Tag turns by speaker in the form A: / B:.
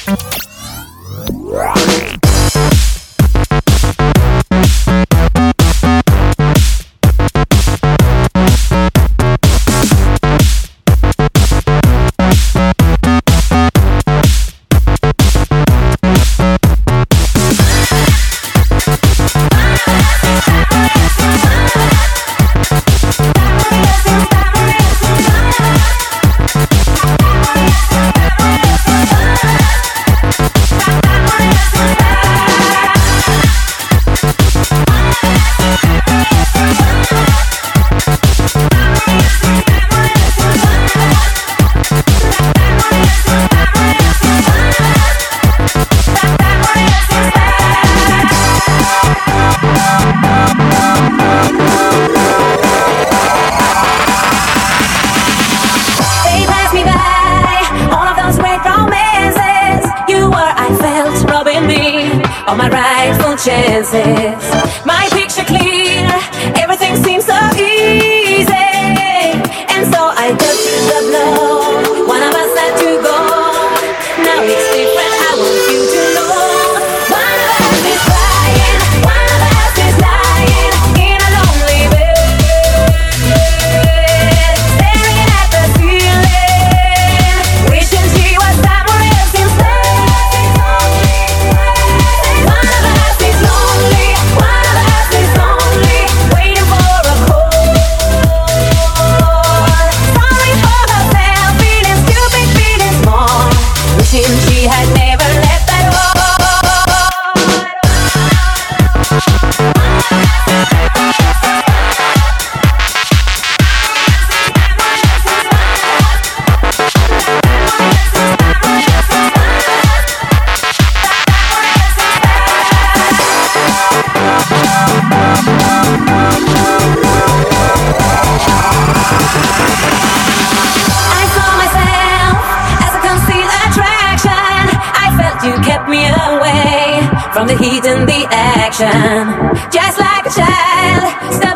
A: All my rightful chances, my picture clear, everything seems so easy. And so I took the blow, one of us had to go. Now it's different, I want you to know. One of us is crying, one of us is lying in a lonely bed, staring at the ceiling, wishing she was somewhere else instead. She had never left that from the heat and the action, just like a child.